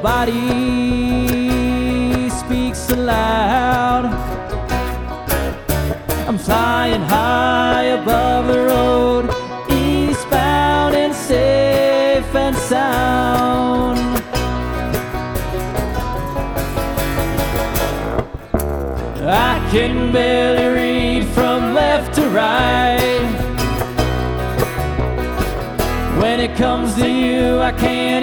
nobody speaks aloud. I'm flying high above the road, eastbound and safe and sound. I can barely read from left to right. When it comes to you, I can't